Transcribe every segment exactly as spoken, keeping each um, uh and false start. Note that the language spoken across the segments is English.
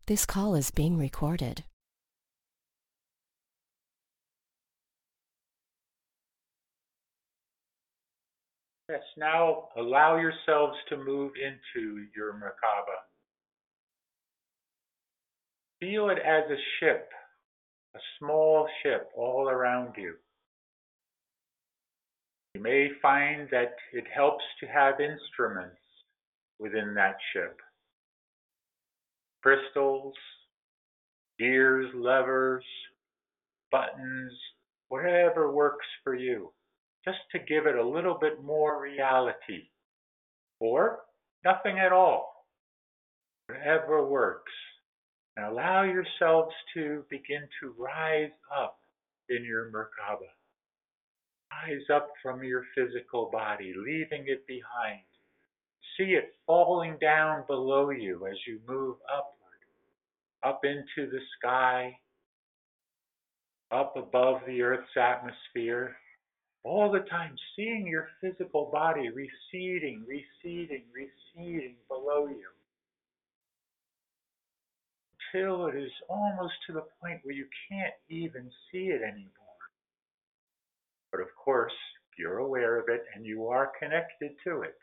This call is being recorded. Yes, now allow yourselves to move into your Merkaba. Feel it as a ship, a small ship all around you. You may find that it helps to have instruments within that ship. Crystals, gears, levers, buttons, whatever works for you, just to give it a little bit more reality, or nothing at all, whatever works. And allow yourselves to begin to rise up in your Merkaba. Rise up from your physical body, leaving it behind. See it falling down below you as you move upward, up into the sky, up above the Earth's atmosphere, all the time seeing your physical body receding, receding, receding below you, until it is almost to the point where you can't even see it anymore. But of course, you're aware of it and you are connected to it.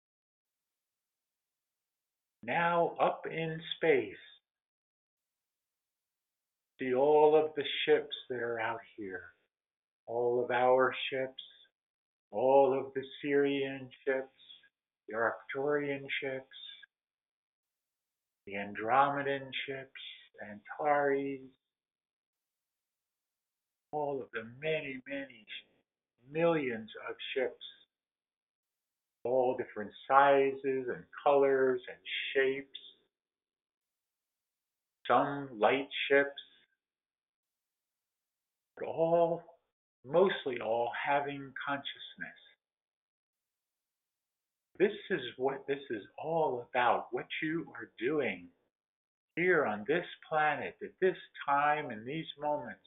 Now up in space, see all of the ships that are out here, all of our ships, all of the Sirian ships, the Arcturian ships, the Andromedan ships, Antares, all of the many, many millions of ships, all different sizes and colors and shapes, some light ships, but all, mostly all, having consciousness. This is what this is all about, what you are doing here on this planet at this time in these moments.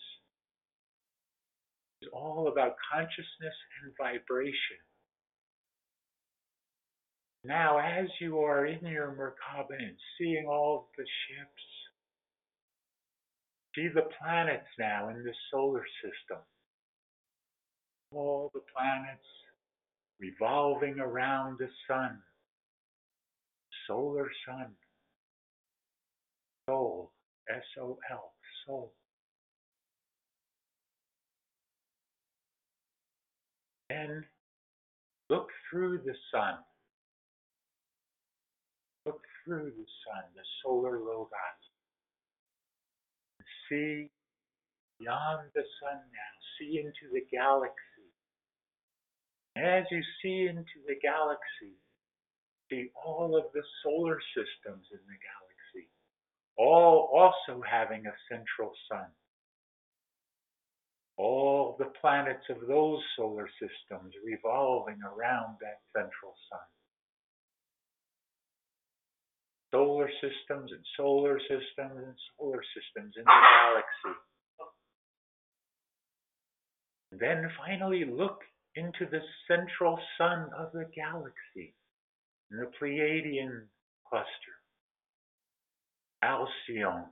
It's all about consciousness and vibration. Now, as you are in your Merkaba and seeing all the ships, see the planets now in the solar system. All the planets revolving around the sun, solar sun, Sol, S O L, Sol. Then look through the sun. Look through the sun, the solar logos. See beyond the sun now. See into the galaxy. And as you see into the galaxy, see all of the solar systems in the galaxy, all also having a central sun. All the planets of those solar systems revolving around that central sun. Solar systems and solar systems and solar systems in the galaxy. And then finally look into the central sun of the galaxy, in the Pleiadian cluster, Alcyone.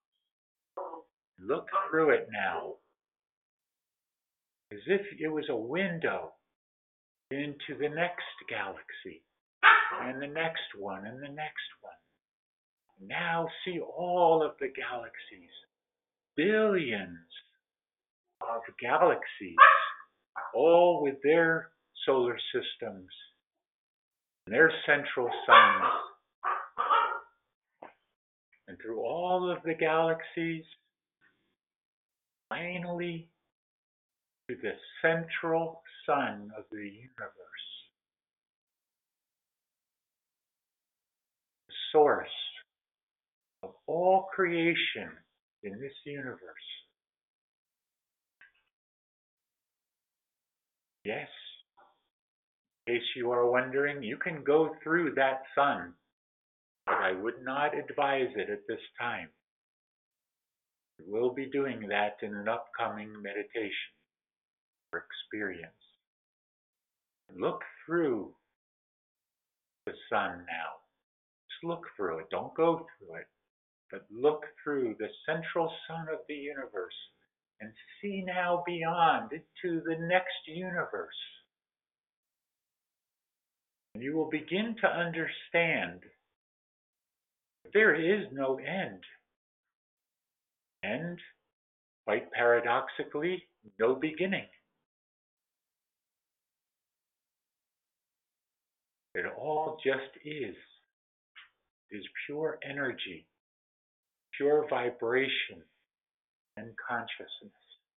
Look through it now, as if it was a window into the next galaxy, and the next one, and the next one. Now see all of the galaxies, billions of galaxies, all with their solar systems, and their central suns. And through all of the galaxies, finally to the central sun of the universe, the source of all creation in this universe. Yes, in case you are wondering, you can go through that sun, but I would not advise it at this time. We'll be doing that in an upcoming meditation or experience. Look through the sun now. Just look through it. Don't go through it. but look through the central sun of the universe and see now beyond into the next universe. And you will begin to understand that there is no end. And, quite paradoxically, no beginning. It all just is. It is pure energy, pure vibration, and consciousness.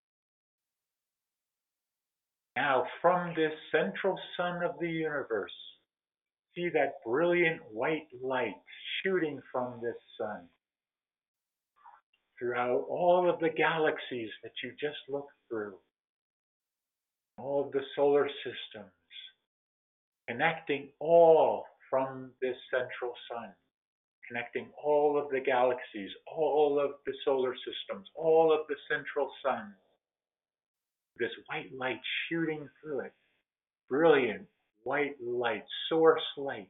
Now, from this central sun of the universe, see that brilliant white light shooting from this sun throughout all of the galaxies that you just looked through, all of the solar systems, connecting all from this central sun, connecting all of the galaxies, all of the solar systems, all of the central suns, this white light shooting through it, brilliant white light, source light.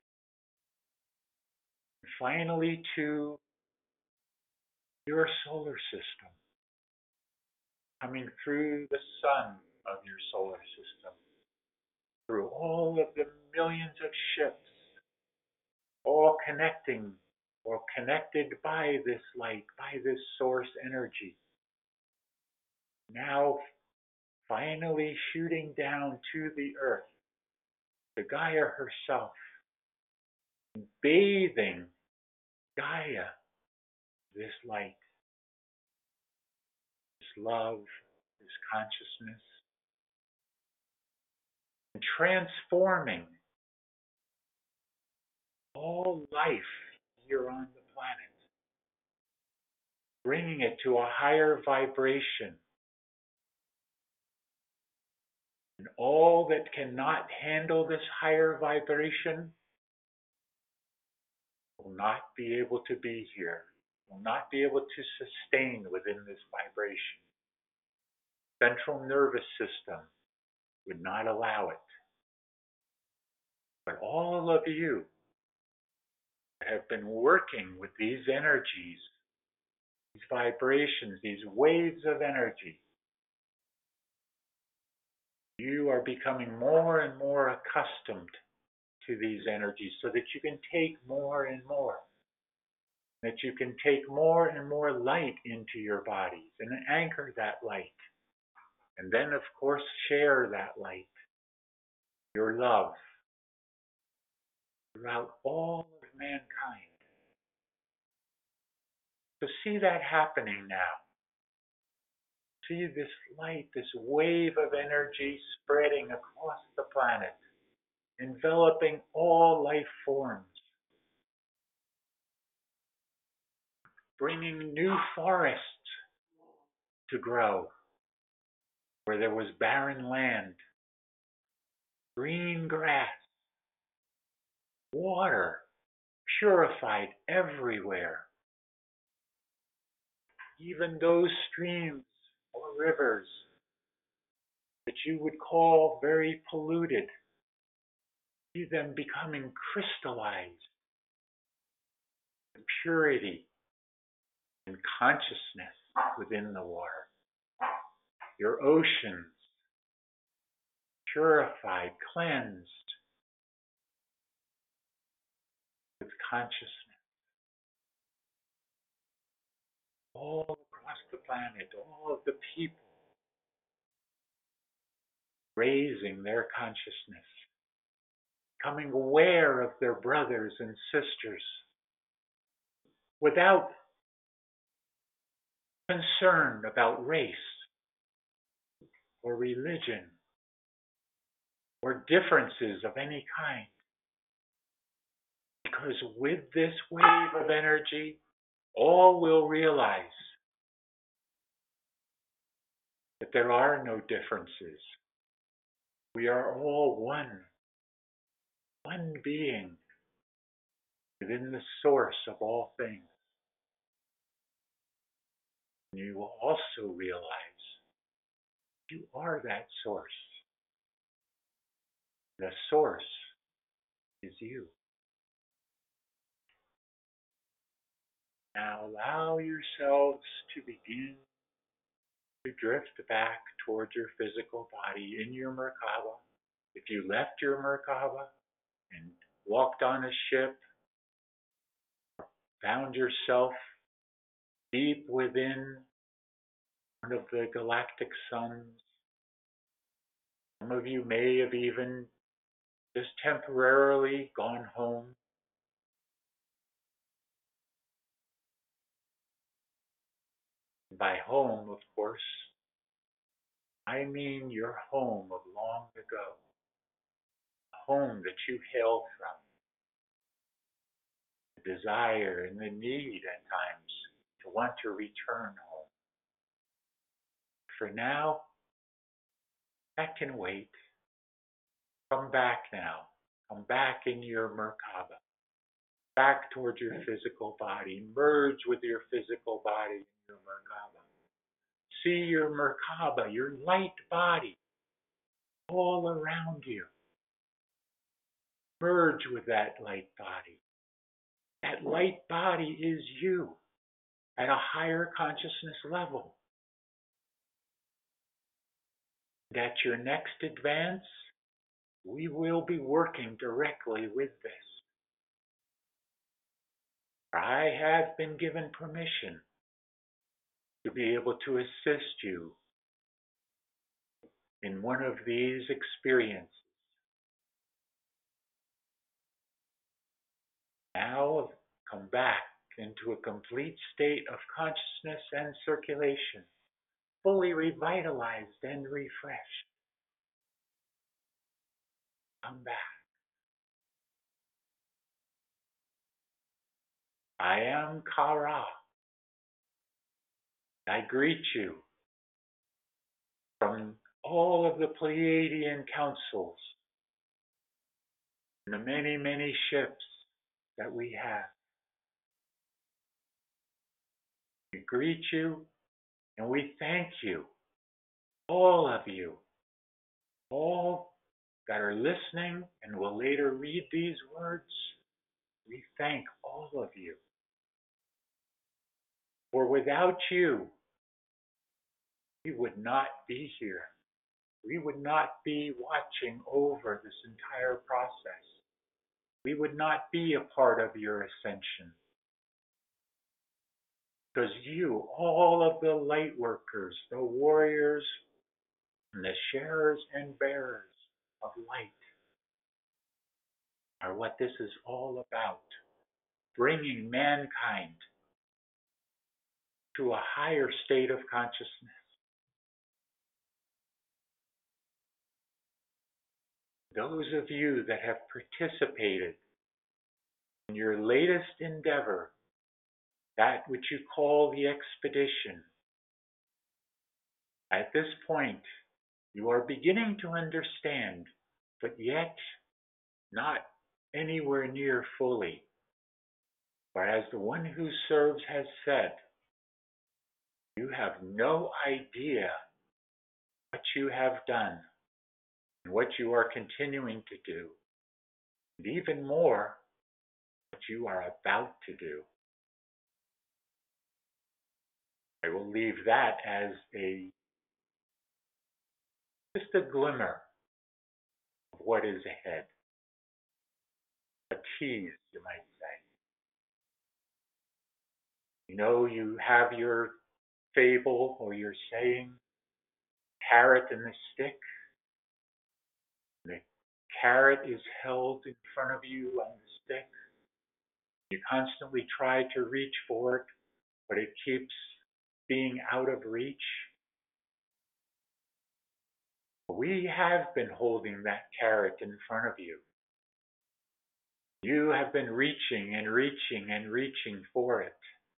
And finally to your solar system, coming through the sun of your solar system, through all of the millions of ships, all connecting or connected by this light, by this source energy. Now finally shooting down to the earth, to Gaia herself, bathing Gaia, this light, this love, this consciousness, and transforming all life here on the planet, bringing it to a higher vibration. And all that cannot handle this higher vibration will not be able to be here, will not be able to sustain within this vibration. Central nervous system would not allow it. But all of you have been working with these energies, these vibrations, these waves of energy. You are becoming more and more accustomed to these energies so that you can take more and more. That you can take more and more light into your bodies and anchor that light. And then, of course, share that light, your love, throughout all of mankind. So see that happening now. See this light, this wave of energy spreading across the planet, enveloping all life forms, bringing new forests to grow where there was barren land, green grass, water purified everywhere. Even those streams or rivers that you would call very polluted, see them becoming crystallized with purity and consciousness within the water. Your oceans purified, cleansed with consciousness. All across the planet, all of the people raising their consciousness, becoming aware of their brothers and sisters without concern about race or religion or differences of any kind. Because with this wave of energy, all will realize that there are no differences. We are all one, one being within the source of all things. And you will also realize you are that source. The source is you. Now allow yourselves to begin to drift back towards your physical body in your Merkaba. If you left your Merkaba and walked on a ship, found yourself deep within one of the galactic suns, some of you may have even just temporarily gone home. By home, of course, I mean your home of long ago, a home that you hail from, the desire and the need at times to want to return home. For now, that can wait. Come back now. Come back in your Merkaba. Back towards your physical body. Merge with your physical body in your Merkaba. See your Merkaba, your light body, all around you. Merge with that light body. That light body is you at a higher consciousness level. And at your next advance, we will be working directly with this. I have been given permission to be able to assist you in one of these experiences. Now come back into a complete state of consciousness and circulation, fully revitalized and refreshed. Come back. I am Kara. I greet you from all of the Pleiadian councils and the many, many ships that we have. We greet you and we thank you, all of you, all that are listening and will later read these words. We thank all of you. For without you, we would not be here. We would not be watching over this entire process. We would not be a part of your ascension. Because you, all of the light workers, the warriors, and the sharers and bearers of light, are what this is all about. Bringing mankind to a higher state of consciousness. Those of you that have participated in your latest endeavor, that which you call the expedition, at this point, you are beginning to understand, but yet not anywhere near fully. Whereas the one who serves has said, you have no idea what you have done and what you are continuing to do, and even more, what you are about to do. I will leave that as a just a glimmer of what is ahead. A tease, you might say. You know, you have your fable or your saying, carrot and the stick. The carrot is held in front of you on the stick. You constantly try to reach for it, but it keeps being out of reach. We have been holding that carrot in front of you. You have been reaching and reaching and reaching for it.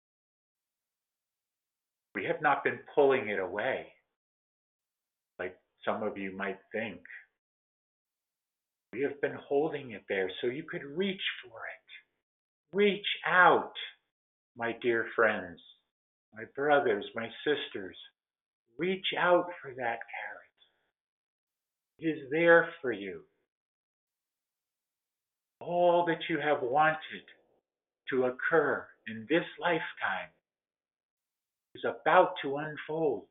We have not been pulling it away, like some of you might think. We have been holding it there so you could reach for it. Reach out, my dear friends, my brothers, my sisters. Reach out for that carrot. It is there for you. All that you have wanted to occur in this lifetime is about to unfold.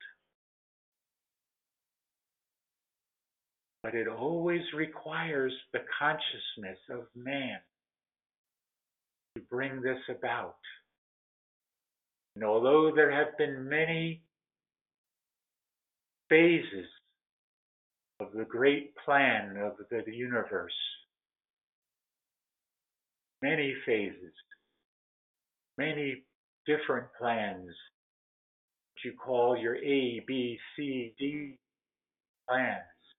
But it always requires the consciousness of man to bring this about. And although there have been many phases of the great plan of the universe, many phases, many different plans, what you call your A, B, C, D plans.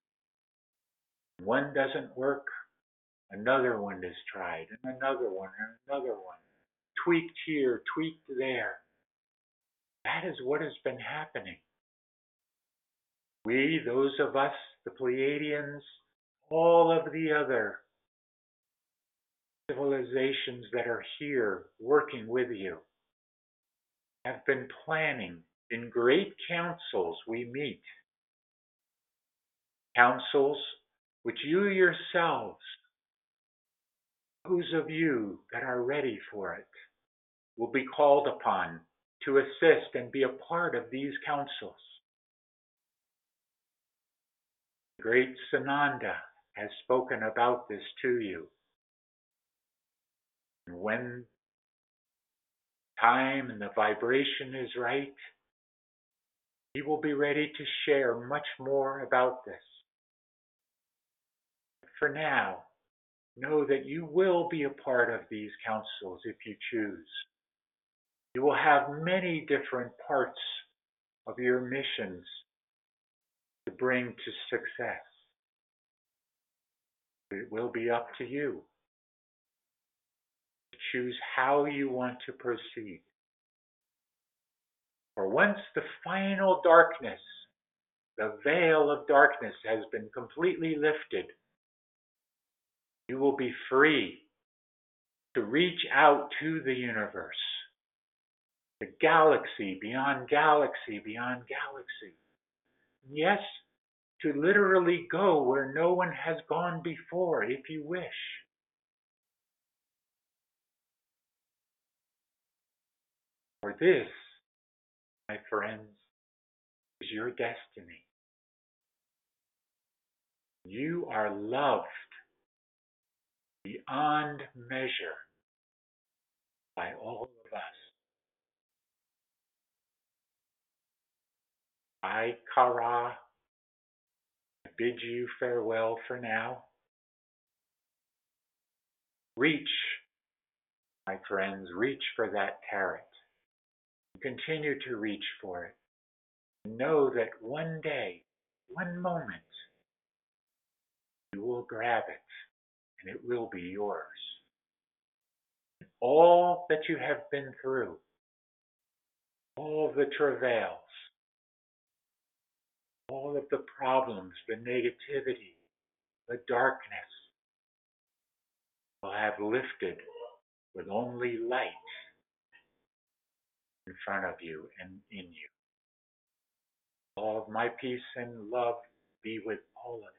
One doesn't work, another one is tried, and another one, and another one. Tweaked here, tweaked there. That is what has been happening. We, those of us, the Pleiadians, all of the other civilizations that are here working with you, have been planning in great councils we meet. Councils which you yourselves, those of you that are ready for it, will be called upon to assist and be a part of these councils. The great Sananda has spoken about this to you. And when time and the vibration is right, he will be ready to share much more about this. For now, know that you will be a part of these councils if you choose. You will have many different parts of your missions to bring to success. It will be up to you to choose how you want to proceed. For once the final darkness, the veil of darkness has been completely lifted, you will be free to reach out to the universe, the galaxy, beyond galaxy, beyond galaxy. Yes, to literally go where no one has gone before, if you wish. For this, my friends, is your destiny. You are loved beyond measure by all of us. I, Kara, bid you farewell for now. Reach, my friends, reach for that carrot. Continue to reach for it. Know that one day, one moment, you will grab it and it will be yours. All that you have been through, all the travails, all of the problems, the negativity, the darkness, will have lifted with only light in front of you and in you. All of my peace and love be with all of you.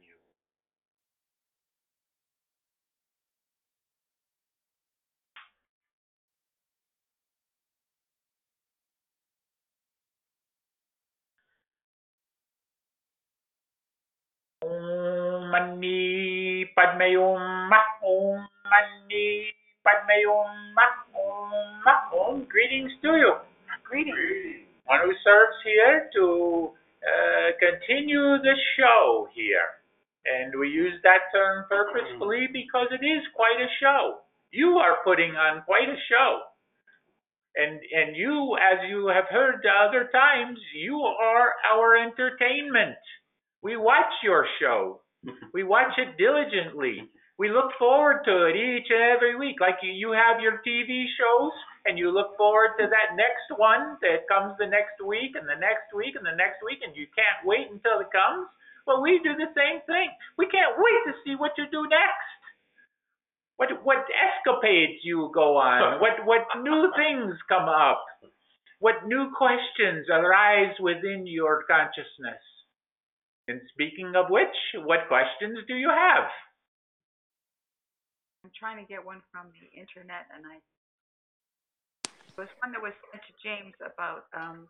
Om Mani Padme Hum, Om Mani Padme Hum, Om, Om. Greetings to you. Greetings. One who serves here to uh, continue the show here. And we use that term purposefully because it is quite a show. You are putting on quite a show. And and you, as you have heard other times, you are our entertainment. We watch your show. We watch it diligently. We look forward to it each and every week. Like you, you have your T V shows, and you look forward to that next one that comes the next week, and the next week, and the next week, and you can't wait until it comes. Well, we do the same thing. We can't wait to see what you do next. What what escapades you go on? What what new things come up? What new questions arise within your consciousness? And speaking of which, what questions do you have? I'm trying to get one from the internet, and I There was one that was sent to James about, um,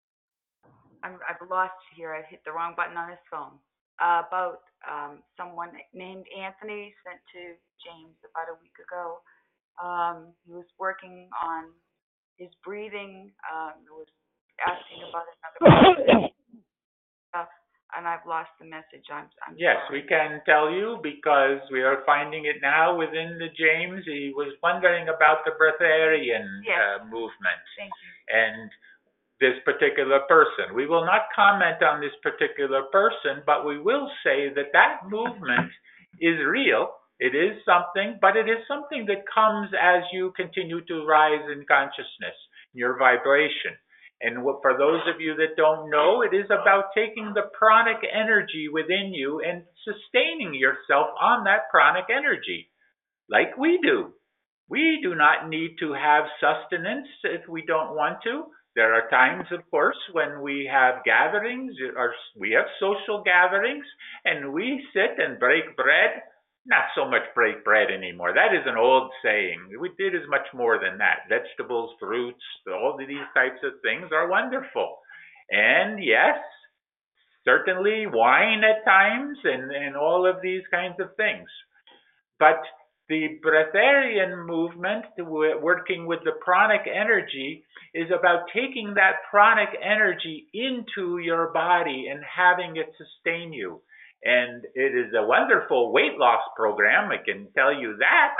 I'm, I've lost here. I hit the wrong button on his phone. Uh, about um, someone named Anthony sent to James about a week ago. Um, he was working on his breathing. Um, he was asking about another stuff, and I've lost the message. I'm, I'm Yes, sorry. we can tell you because we are finding it now within the James. He was wondering about the breatharian Yes. uh, movement Thank you. and this particular person. We will not comment on this particular person, but we will say that that movement is real. It is something, but it is something that comes as you continue to rise in consciousness, your vibration. And what, for those of you that don't know, it is about taking the pranic energy within you and sustaining yourself on that pranic energy, like we do. We do not need to have sustenance if we don't want to. There are times, of course, when we have gatherings, or we have social gatherings, and we sit and break bread. Not so much break bread anymore. That is an old saying. We did as much more than that. Vegetables, fruits, all of these types of things are wonderful. And yes, certainly wine at times, and, and all of these kinds of things. But the breatharian movement, working with the pranic energy, is about taking that pranic energy into your body and having it sustain you. And it is a wonderful weight loss program, I can tell you that.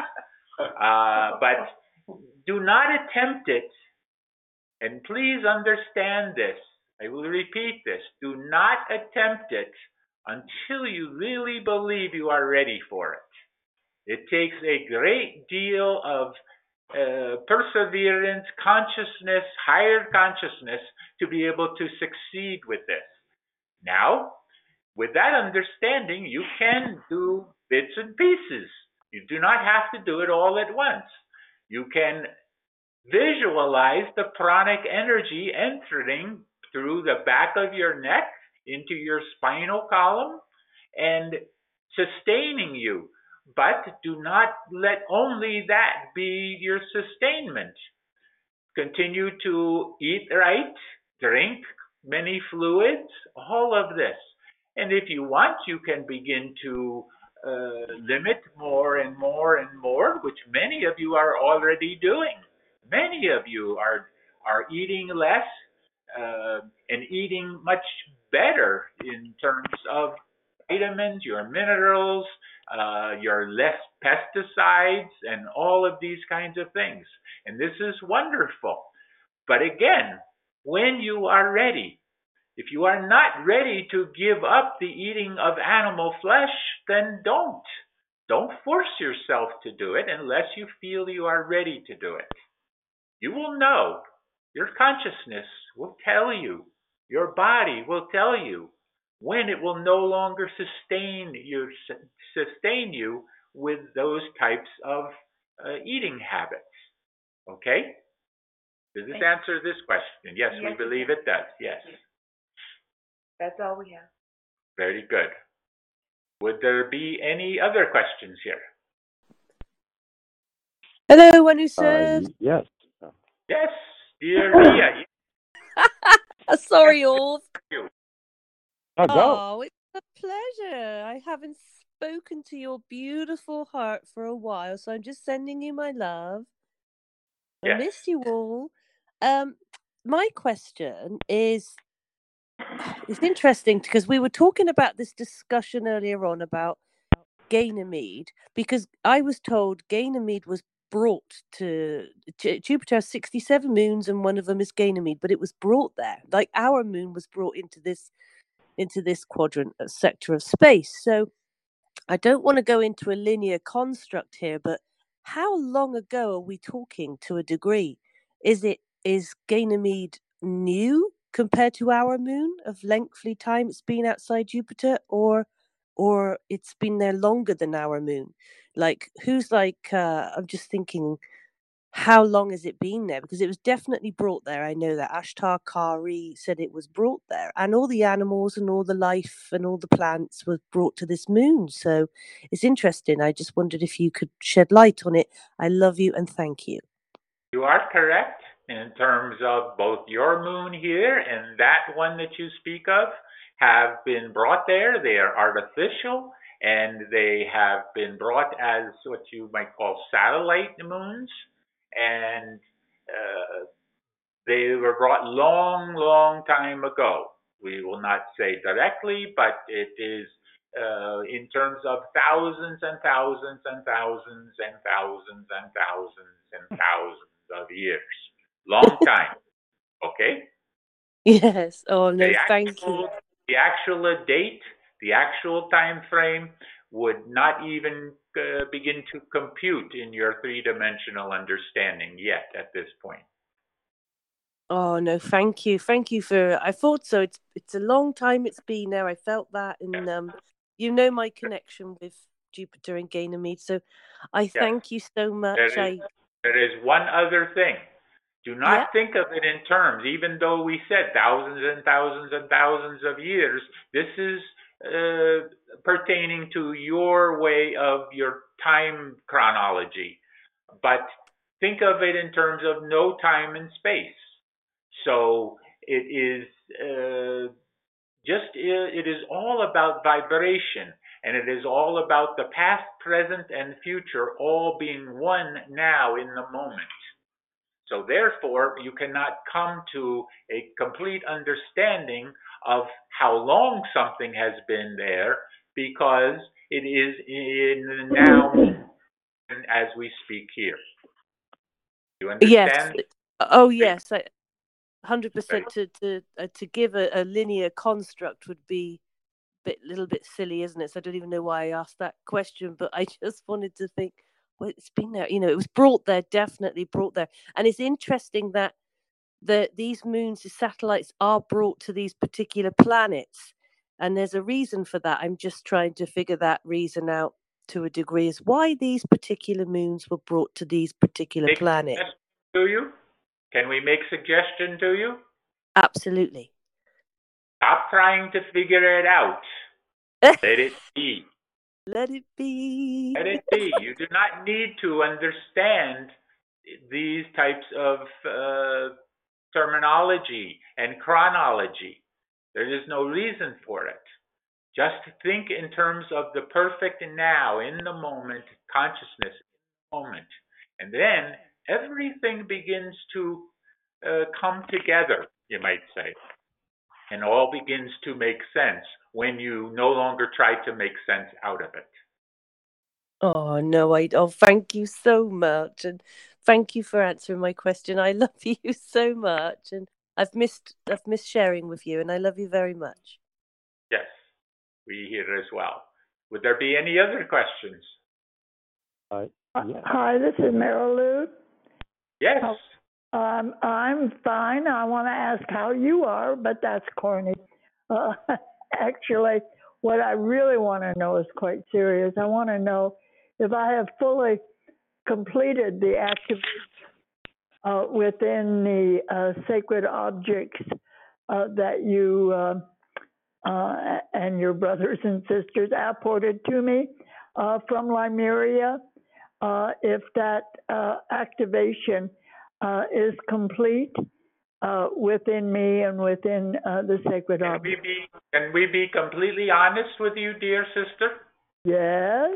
Uh, but do not attempt it. And please understand this. I will repeat this. Do not attempt it until you really believe you are ready for it. It takes a great deal of uh, perseverance, consciousness, higher consciousness to be able to succeed with this. Now, with that understanding, you can do bits and pieces. You do not have to do it all at once. You can visualize the pranic energy entering through the back of your neck into your spinal column and sustaining you. But do not let only that be your sustainment. Continue to eat right, drink many fluids, all of this. And if you want, you can begin to uh, limit more and more and more, which many of you are already doing. Many of you are are eating less uh, and eating much better in terms of vitamins, your minerals, uh, your less pesticides, and all of these kinds of things. And this is wonderful. But again, when you are ready, if you are not ready to give up the eating of animal flesh, then don't. Don't force yourself to do it unless you feel you are ready to do it. You will know. Your consciousness will tell you. Your body will tell you when it will no longer sustain you, sustain you with those types of uh, eating habits. Okay? Does this answer this question? Yes, yes, we believe it does. Yes. That's all we have. Very good. Would there be any other questions here? Hello, one who serves. Uh, yes. Yes, dear Leah. Sorry, all. Oh, go. Oh, it's a pleasure. I haven't spoken to your beautiful heart for a while, so I'm just sending you my love. Yes. I miss you all. Um, my question is, it's interesting because we were talking about this discussion earlier on about Ganymede, because I was told Ganymede was brought to Jupiter has sixty-seven moons and one of them is Ganymede, but it was brought there. Like our moon was brought into this into this quadrant, a sector of space. So I don't want to go into a linear construct here, but how long ago are we talking to a degree? Is it is Ganymede new compared to our moon of lengthy time it's been outside Jupiter, or or it's been there longer than our moon? Like who's like uh, I'm just thinking, how long has it been there? Because it was definitely brought there. I know that Ashtar Kari said it was brought there, and all the animals and all the life and all the plants were brought to this moon. So it's interesting. I just wondered if you could shed light on it. I love you and thank you. You are correct. in terms of both your moon here and that one that you speak of have been brought there. They are artificial, and they have been brought as what you might call satellite moons, and uh, they were brought long, long time ago. We will not say directly, but it is uh, in terms of thousands and thousands and thousands and thousands and thousands and thousands of years. Long time. Okay? Yes. Oh no, The thank you. actual, the actual date, the actual time frame would not even uh, begin to compute in your three-dimensional understanding yet at this point. Oh no, thank you, thank you for. I thought so. It's it's a long time it's been there. I felt that, and um, you know my connection with Jupiter and Ganymede. So, I Yes. thank you so much. There is, I there is one other thing. Do not yeah. think of it in terms, even though we said thousands and thousands and thousands of years, this is uh, pertaining to your way of your time chronology. But think of it in terms of no time and space. So it is uh, just, it is all about vibration, and it is all about the past, present, and future all being one now in the moment. So therefore, you cannot come to a complete understanding of how long something has been there, because it is in the now as we speak here. You Yes. understand? Oh yes. I hundred percent. To to uh, to give a, a linear construct would be a bit little bit silly, isn't it? So I don't even know why I asked that question, but I just wanted to think. Well, it's been there. You know, it was brought there. Definitely brought there. And it's interesting that the these moons, the satellites, are brought to these particular planets, and there's a reason for that. I'm just trying to figure that reason out to a degree, is why these particular moons were brought to these particular Make planets. suggestion to you? Can we make suggestion to you? Absolutely. Stop trying to figure it out. Let it be. Let it be. Let it be. You do not need to understand these types of uh, terminology and chronology. There is no reason for it. Just think in terms of the perfect now, in the moment, consciousness, in the moment. And then everything begins to uh, come together, you might say. And all begins to make sense when you no longer try to make sense out of it. Oh no, I oh thank you so much, and thank you for answering my question. I love you so much, and I've missed I've missed sharing with you, and I love you very much. Yes, we here as well. Would there be any other questions? Uh, yeah. Hi, this is Meryl Lou. Yes. Um, I'm fine. I want to ask how you are, but that's corny. Uh, actually, what I really want to know is quite serious. I want to know if I have fully completed the activity uh, within the uh, sacred objects uh, that you uh, uh, and your brothers and sisters apported to me uh, from Lemuria. Uh, if that uh, activation uh, is complete uh, within me and within uh, the sacred Can we object. be can we be completely honest with you, dear sister? Yes.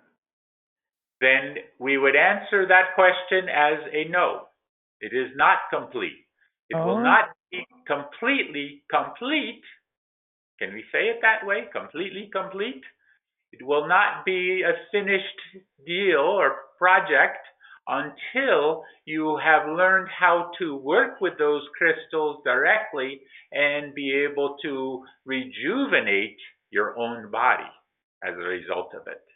Then we would answer that question as a no. It is not complete. It Oh. will not be completely complete. Can we say it that way? Completely complete? It will not be a finished deal or project until you have learned how to work with those crystals directly and be able to rejuvenate your own body as a result of it.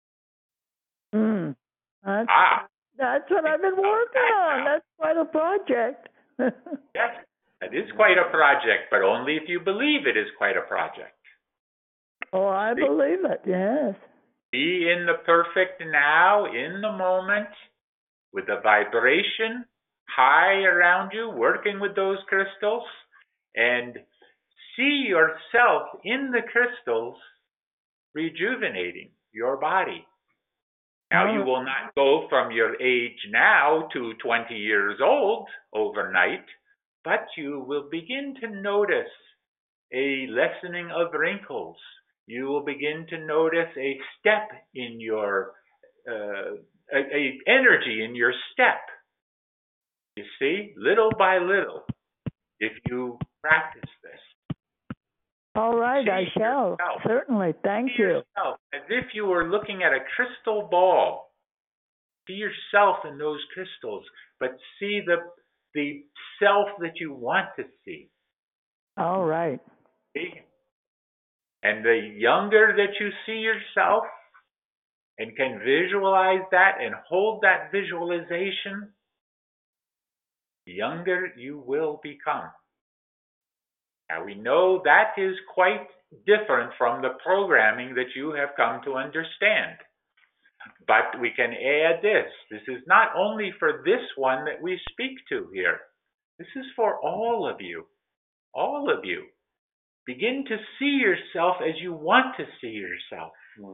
Mm. That's, Ah, that's what I've been working on. That's quite a project. yes, it is quite a project, but only if you believe it is quite a project. Oh, I See? believe it, yes. Be in the perfect now, in the moment, with the vibration high around you, working with those crystals, and see yourself in the crystals rejuvenating your body. Now, All you right. will not go from your age now to twenty years old overnight, but you will begin to notice a lessening of wrinkles. You will begin to notice a step in your, uh, a, a energy in your step. You see, little by little, if you practice this. All right, See I shall. yourself. Certainly. Thank See you. yourself as if you were looking at a crystal ball. See yourself in those crystals, but see the the self that you want to see. All right. See? And the younger that you see yourself and can visualize that and hold that visualization, the younger you will become. Now we know that is quite different from the programming that you have come to understand. But we can add this. This is not only for this one that we speak to here. This is for all of you. All of you. Begin to see yourself as you want to see yourself.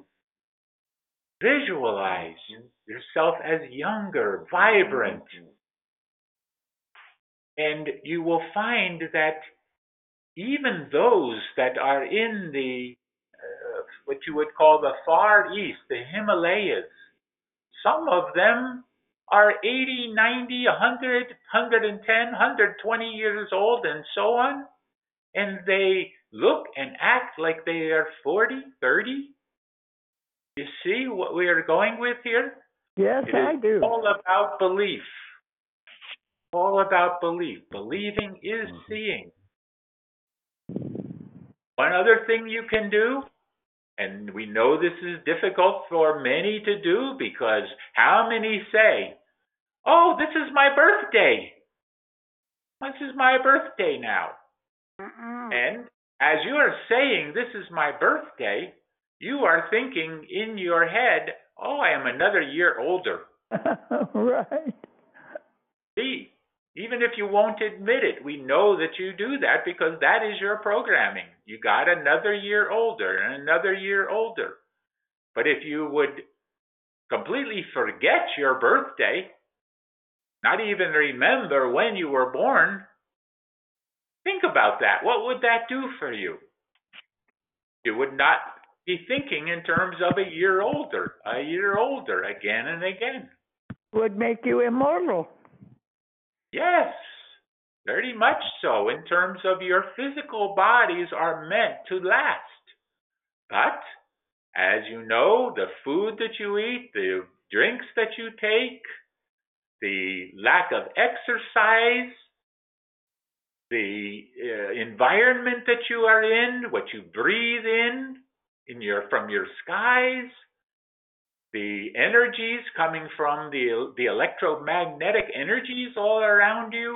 Visualize yourself as younger, vibrant. And you will find that even those that are in the, uh, what you would call the Far East, the Himalayas, some of them are eighty, ninety, one hundred, one hundred ten, one hundred twenty years old and so on. And they look and act like they are forty, thirty. You see what we are going with here? Yes, It I is do. all about belief. All about belief. Believing is seeing. One other thing you can do, and we know this is difficult for many to do because how many say, oh, this is my birthday. This is my birthday now. Uh-uh. And as you are saying, this is my birthday, you are thinking in your head, oh, I am another year older. Right. See, even if you won't admit it, we know that you do that because that is your programming. You got another year older and another year older. But if you would completely forget your birthday, not even remember when you were born, think about that. What would that do for you? You would not be thinking in terms of a year older, a year older, again and again. Would make you immortal. Yes, very much so, in terms of your physical bodies are meant to last. But, as you know, the food that you eat, the drinks that you take, the lack of exercise, the uh, environment that you are in, what you breathe in, in your from your skies, the energies coming from the the electromagnetic energies all around you,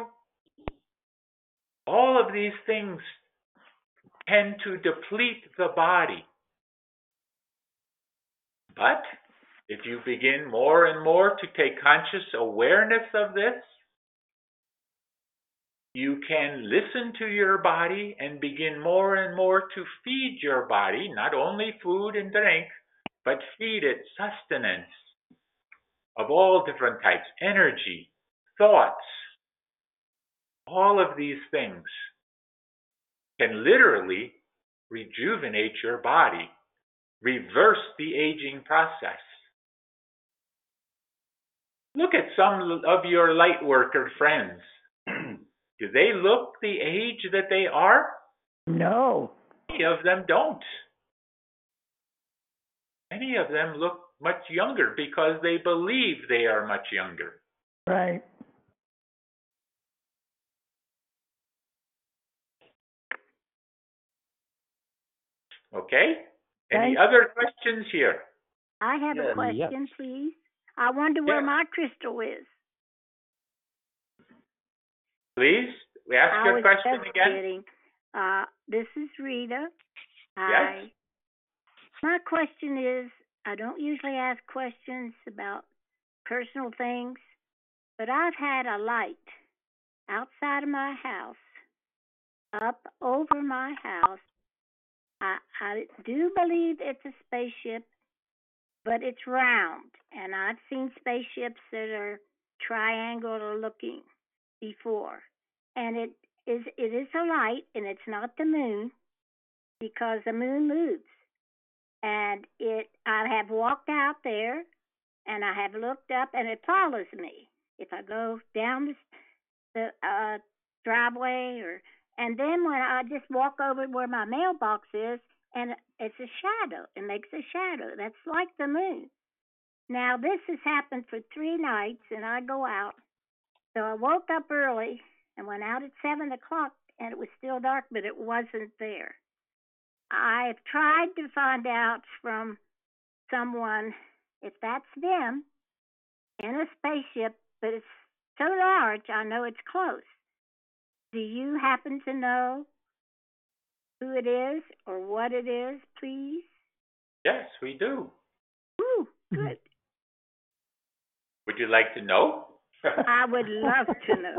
all of these things tend to deplete the body. But if you begin more and more to take conscious awareness of this, you can listen to your body and begin more and more to feed your body, not only food and drink, but feed it sustenance of all different types, energy, thoughts. All of these things can literally rejuvenate your body, reverse the aging process. Look at some of your light worker friends. Do they look the age that they are? No. Many of them don't. Many of them look much younger because they believe they are much younger. Right. Okay? Any Thank- other questions here? I have Yes. a question, please. I wonder where Yes. my crystal is. Please, ask I your was question just again. kidding. Uh, this is Rita. Yes. I, my question is, I don't usually ask questions about personal things, but I've had a light outside of my house, up over my house. I, I do believe it's a spaceship, but it's round. And I've seen spaceships that are triangular looking before. And it is it is a light, and it's not the moon, because the moon moves. And it I have walked out there, and I have looked up, and it follows me. If I go down the, the uh, driveway, or and then when I just walk over where my mailbox is, and it's a shadow. It makes a shadow. That's like the moon. Now, this has happened for three nights, and I go out. So I woke up early and went out at seven o'clock, and it was still dark, but it wasn't there. I've tried to find out from someone if that's them in a spaceship, but it's so large, I know it's close. Do you happen to know who it is or what it is, please? Yes, we do. Ooh, good. Would you like to know? I would love to know.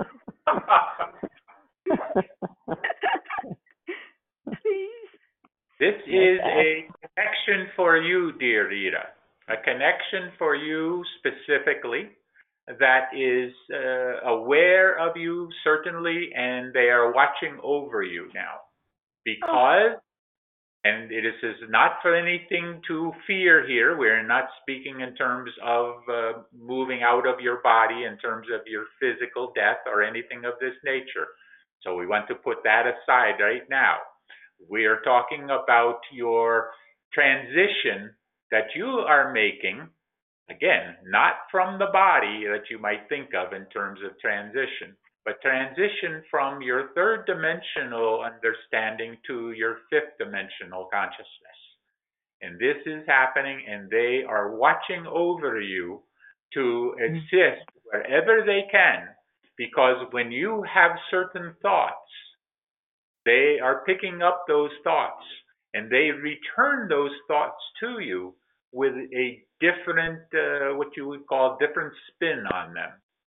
Please. This is a connection for you, dear Rita. A connection for you specifically that is uh, aware of you, certainly, and they are watching over you now. Because, and it is not for anything to fear here, we're not speaking in terms of uh, moving out of your body, in terms of your physical death or anything of this nature. So we want to put that aside right now. We are talking about your transition that you are making, again, not from the body that you might think of in terms of transition, but transition from your third dimensional understanding to your fifth dimensional consciousness. And this is happening, and they are watching over you to assist wherever they can, because when you have certain thoughts, they are picking up those thoughts, and they return those thoughts to you with a different, uh, what you would call different spin on them.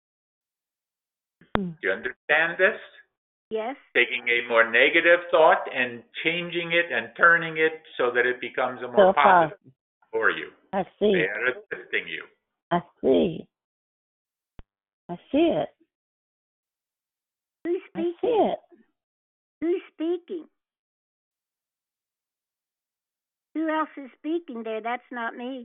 Do you understand this? Yes. Taking a more negative thought and changing it and turning it so that it becomes a more So positive positive. for you. I see. They are assisting you. I see. I see it. Who's I speaking? see it. Who's speaking? Who else is speaking there? That's not me.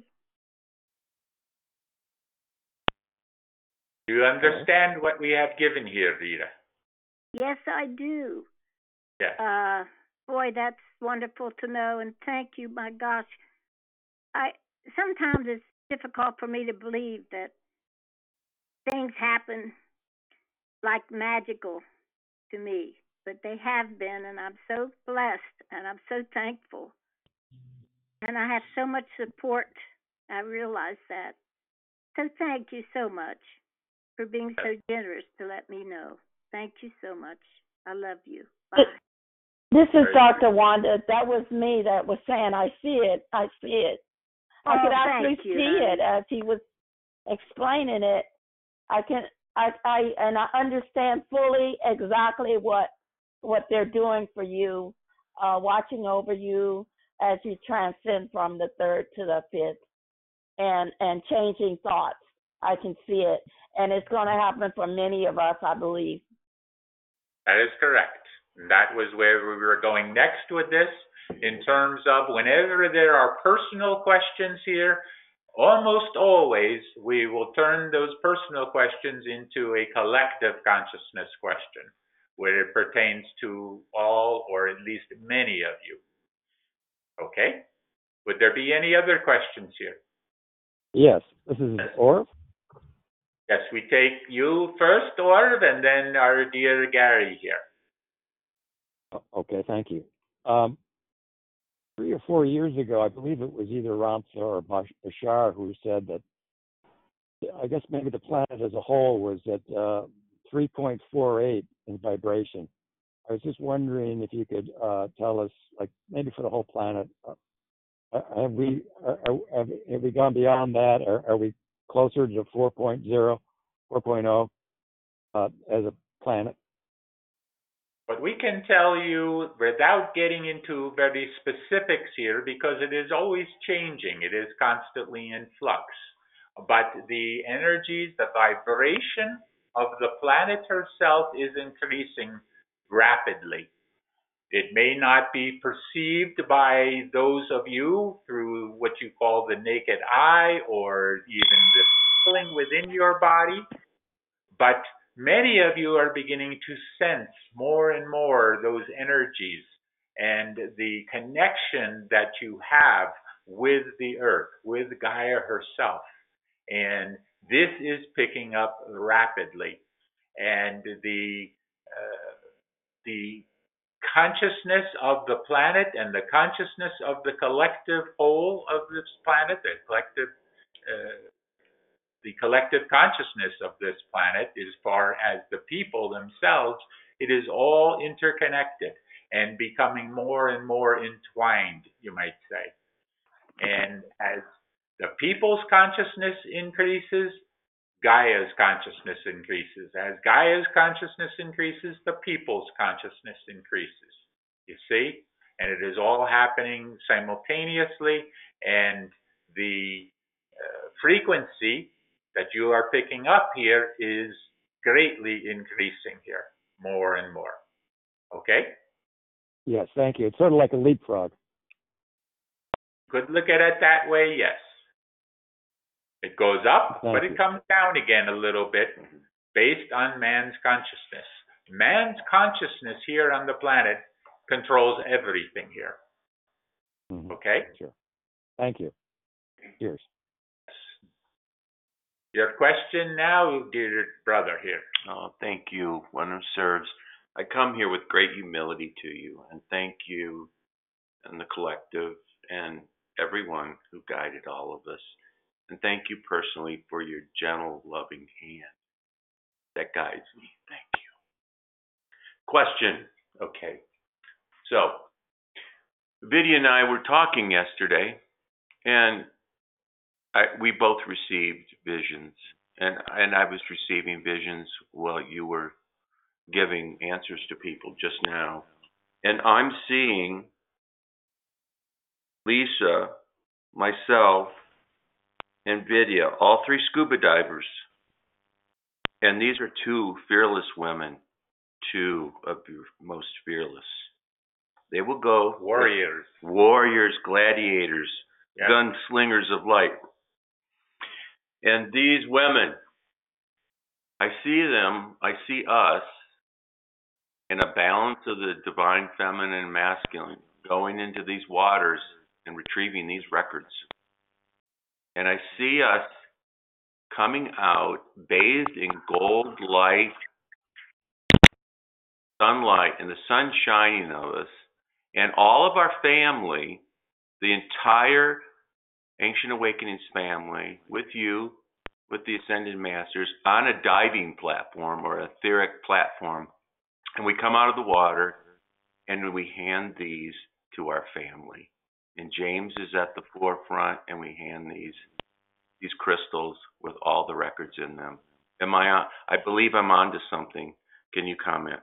Do you understand what we have given here, Rita? Yes, I do. Yes. Uh, boy, that's wonderful to know, and thank you. My gosh, I sometimes it's difficult for me to believe that things happen like magical to me, but they have been, and I'm so blessed, and I'm so thankful, and I have so much support. I realize that. So thank you so much for being so generous to let me know. Thank you so much. I love you. Bye. This is Doctor Wanda. That was me that was saying, I see it. I see it. I Oh, could actually thank you, see honey. it as he was explaining it. I can, I, I, and I understand fully exactly what, what they're doing for you, uh, watching over you as you transcend from the third to the fifth, and and changing thoughts. I can see it, and it's going to happen for many of us, I believe. That is correct. That was where we were going next with this, in terms of whenever there are personal questions here, almost always we will turn those personal questions into a collective consciousness question, where it pertains to all or at least many of you. Okay? Would there be any other questions here? Yes, this is Orv. Yes, we take you first, Orv, and then our dear Gary here. Okay, thank you. Um, three or four years ago, I believe it was either Ramtha or Bashar who said that, I guess maybe the planet as a whole was at uh, three point four eight in vibration. I was just wondering if you could uh, tell us, like maybe for the whole planet, uh, have we are, have, have we gone beyond that? Or are we closer to four point oh uh, as a planet? But we can tell you without getting into very specifics here because it is always changing. It is constantly in flux. But the energies, the vibration of the planet herself is increasing rapidly. It may not be perceived by those of you through what you call the naked eye or even the feeling within your body, but many of you are beginning to sense more and more those energies and the connection that you have with the earth, with Gaia herself. And this is picking up rapidly. And the uh, the consciousness of the planet and the consciousness of the collective whole of this planet, the collective uh, the collective consciousness of this planet, as far as the people themselves, it is all interconnected and becoming more and more entwined, you might say. And as the people's consciousness increases, Gaia's consciousness increases. As Gaia's consciousness increases, the people's consciousness increases. You see? And it is all happening simultaneously, and the uh, frequency that you are picking up here is greatly increasing here, more and more. Okay? Yes, thank you. It's sort of like a leapfrog. Could look at it that way, yes. It goes up, Thank but you. it comes down again a little bit based on man's consciousness. Man's consciousness here on the planet controls everything here. Mhm. Okay? Sure. Thank you. Cheers. Your question now, dear brother here. Oh, thank you, one who serves. I come here with great humility to you and thank you and the collective and everyone who guided all of us. And thank you personally for your gentle, loving hand that guides me. Thank you. Question. Okay. So, Vidya and I were talking yesterday, and I, we both received visions. And, and I was receiving visions while you were giving answers to people just now. And I'm seeing Lisa, myself, and Vidya, all three scuba divers. And these are two fearless women, two of your most fearless. They will go. Warriors. Warriors, gladiators, Yep. gunslingers of light. And these women, I see them, I see us in a balance of the divine feminine and masculine, going into these waters and retrieving these records. And I see us coming out bathed in gold light, sunlight, and the sun shining on us, and all of our family, the entire Ancient Awakenings family, with you, with the Ascended Masters, on a diving platform or etheric platform. And we come out of the water and we hand these to our family. And James is at the forefront, and we hand these these crystals with all the records in them. Am I on? I believe I'm onto something. Can you comment?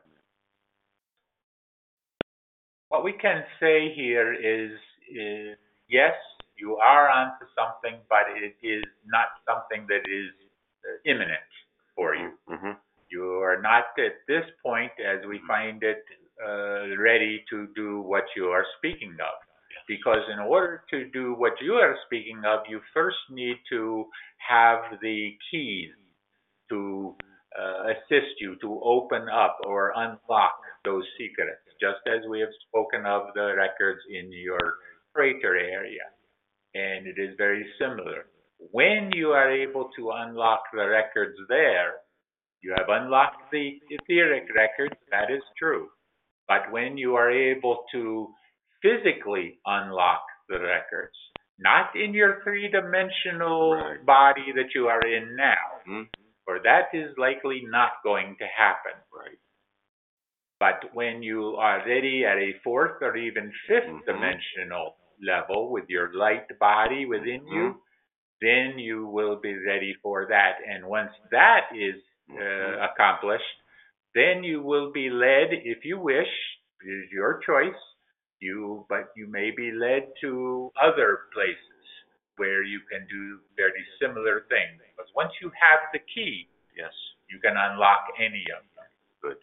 What we can say here is, is yes, you are onto something, but it is not something that is uh, imminent for you. Mm-hmm. You are not at this point, as we find it, uh, ready to do what you are speaking of. Because in order to do what you are speaking of, you first need to have the keys to uh, assist you to open up or unlock those secrets, just as we have spoken of the records in your crater area. And it is very similar. When you are able to unlock the records there, you have unlocked the etheric records, that is true. But when you are able to physically unlock the records, not in your three-dimensional Right. body that you are in now, Mm-hmm. for that is likely not going to happen. Right. But when you are ready at a fourth or even fifth Mhm. dimensional level with your light body within Mhm. you, then you will be ready for that. And once that is uh, Mhm. accomplished, Then you will be led, if you wish, it is your choice, you, but you may be led to other places where you can do very similar things. Because once you have the key, Yes. you can unlock any of them. Good.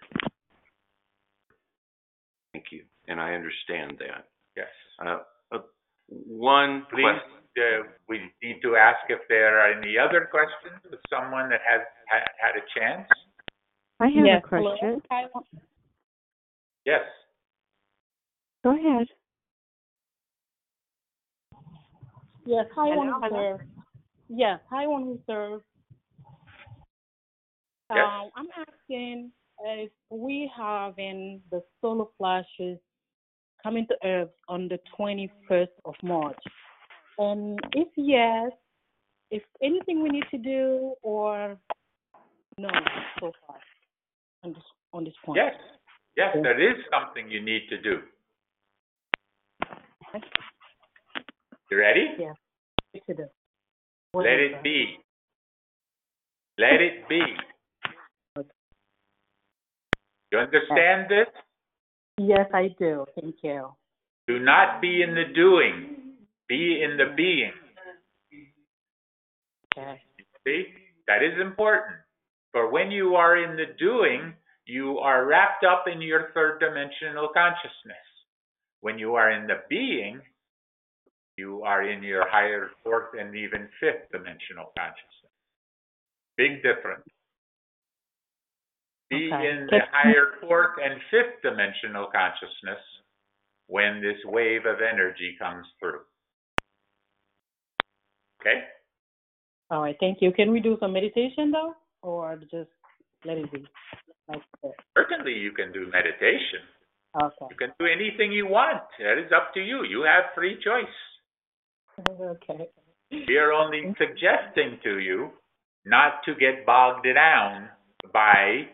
Thank you. And I understand that. Yes. Uh, uh, one Please, question. uh, we need to ask if there are any other questions with someone that has ha had a chance. I have Yes, a question. hello. Yes. Go ahead. Yes, hi, Hello, one who hello. serves. Yes, hi, one who serves. Yes. Um, I'm asking if we having the solar flashes coming to Earth on the twenty-first of March, and if yes, if anything we need to do or no so far on this on this point. Yes. Yes, there is something you need to do. You ready? Yeah. Yes, it is. Let it be. Let it be. You understand this? Yes, I do. Thank you. Do not be in the doing. Be in the being. Okay. See? That is important. For when you are in the doing, you are wrapped up in your third dimensional consciousness. When you are in the being, you are in your higher fourth and even fifth dimensional consciousness. Big difference. Be Okay. in the higher fourth and fifth dimensional consciousness when this wave of energy comes through. Okay? All right, thank you. Can we do some meditation though, or just let it be like that? Certainly you can do meditation. Okay. You can do anything you want. That is up to you. You have free choice. Okay. We are only suggesting to you not to get bogged down by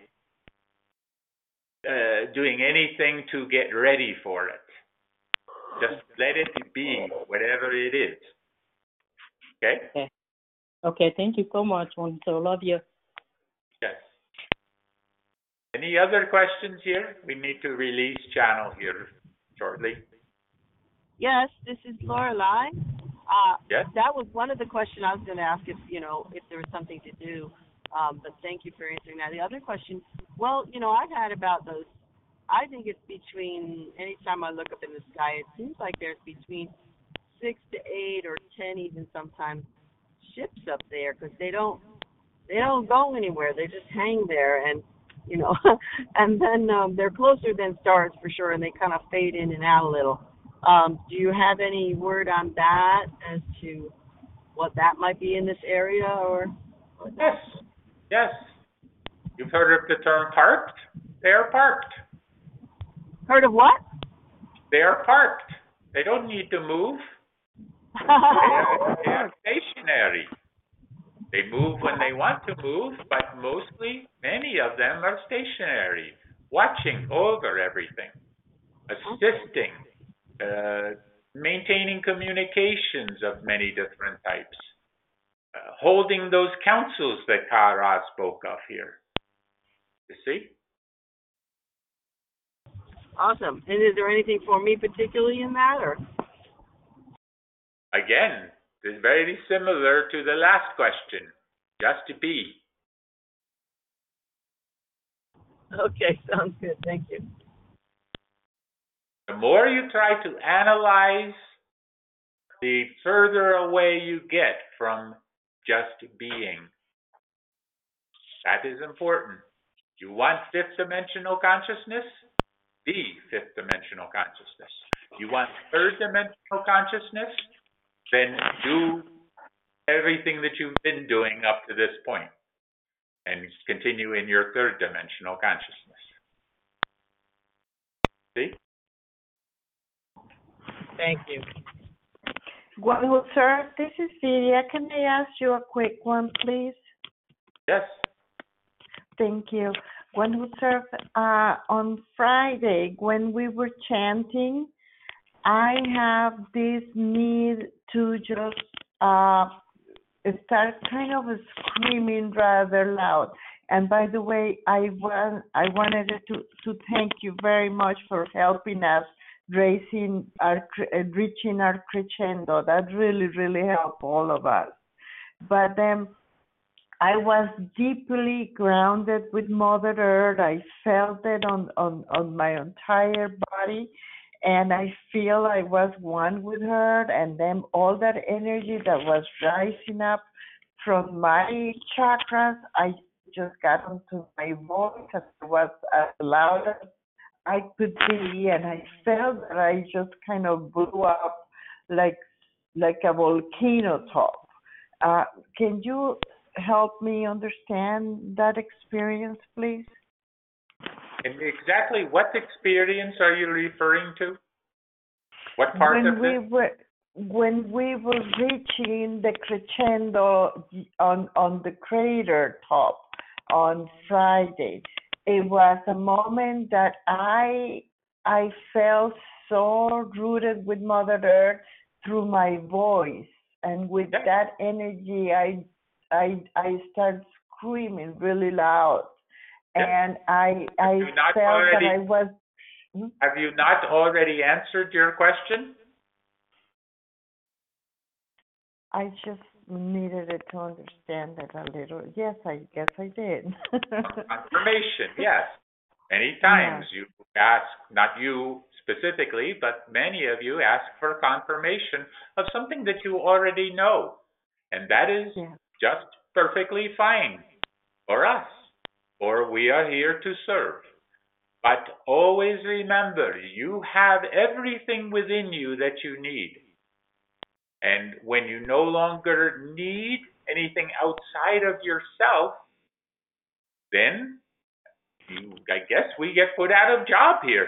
uh, doing anything to get ready for it. Just let it be, whatever it is. Okay? Okay. Okay, thank you so much, one. So love you. Yes. Any other questions here? We need to release channel here shortly. Yes, this is Lorelei. Uh, Yes. That was one of the questions I was going to ask if, you know, if there was something to do. Um, but thank you for answering that. The other question, well, you know, I've had about those, I think it's between, anytime I look up in the sky, it seems like there's between six to eight or ten even sometimes ships up there because they don't, they don't go anywhere. They just hang there and, you know, and then um, they're closer than stars for sure, and they kind of fade in and out a little. Um, do you have any word on that as to what that might be in this area or? or Yes. Yes. You've heard of the term parked? They are parked. Heard of what? They are parked. They don't need to move. They are, they are stationary. They move when they want to move, but mostly, many of them are stationary, watching over everything, assisting, uh, maintaining communications of many different types, uh, holding those councils that Kara spoke of here. You see? Awesome. And is there anything for me particularly in that, or? Again, it's very similar to the last question. Just be. Okay, sounds good. Thank you. The more you try to analyze, the further away you get from just being. That is important. You want fifth dimensional consciousness? Be fifth dimensional consciousness. You want third dimensional consciousness? Then do everything that you've been doing up to this point and continue in your third dimensional consciousness. See? Thank you. Well, sir, this is Lydia. Can I ask you a quick one, please? Yes. Thank you. When sir, uh, on Friday, when we were chanting, I have this need to just uh, start kind of screaming rather loud. And by the way, I want I wanted to to thank you very much for helping us raising our cre- uh, reaching our crescendo. That really really helped all of us. But um, I was deeply grounded with Mother Earth. I felt it on on on my entire body. And I feel I was one with her, and then all that energy that was rising up from my chakras, I just got into my voice and it was as loud as I could be, and I felt that I just kind of blew up like like a volcano top. Uh, can you help me understand that experience, please? And exactly what experience are you referring to? What part When of we this? were when we were reaching the crescendo on on the crater top on Friday, it was a moment that I I felt so rooted with Mother Earth through my voice, and with Yeah. that energy, I I I started screaming really loud, Yeah. and I I Have you not felt that already I was. Hmm? have you not already answered your question? I just needed it to understand it a little. Yes, I guess I did. Confirmation, yes. Many Yeah. times you ask, not you specifically, but many of you ask for confirmation of something that you already know. And that is Yeah. just perfectly fine for us, for we are here to serve. But always remember, you have everything within you that you need. And when you no longer need anything outside of yourself, then you, I guess we get put out of job here.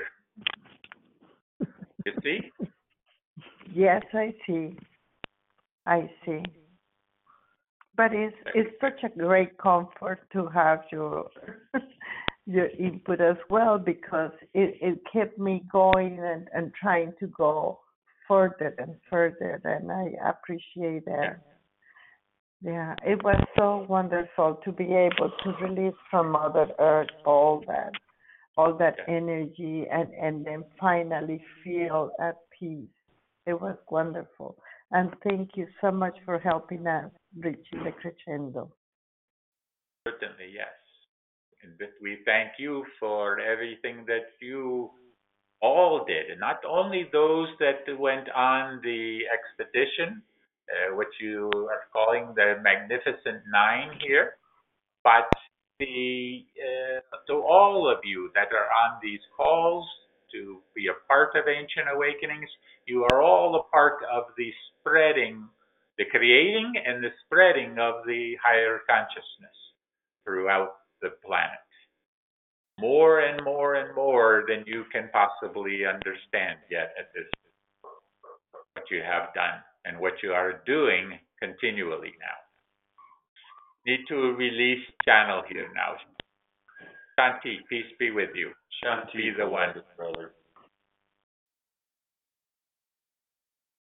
You see? Yes, I see. I see. But it's it's such a great comfort to have your your input as well, because it, it kept me going and, and trying to go further and further, and I appreciate that. Yeah, it was so wonderful to be able to release from Mother Earth all that, all that energy, and, and then finally feel at peace. It was wonderful. And thank you so much for helping us reach the crescendo. Certainly, yes. And that we thank you for everything that you all did, and not only those that went on the expedition, uh, which you are calling the Magnificent Nine here, but the uh, to all of you that are on these calls to be a part of Ancient Awakenings, you are all a part of the spreading, the creating and the spreading of the higher consciousness throughout the planet. More and more and more than you can possibly understand yet at this what you have done and what you are doing continually now. Need to release channel here now. Shanti, peace be with you. Shanti, Be the one. brother.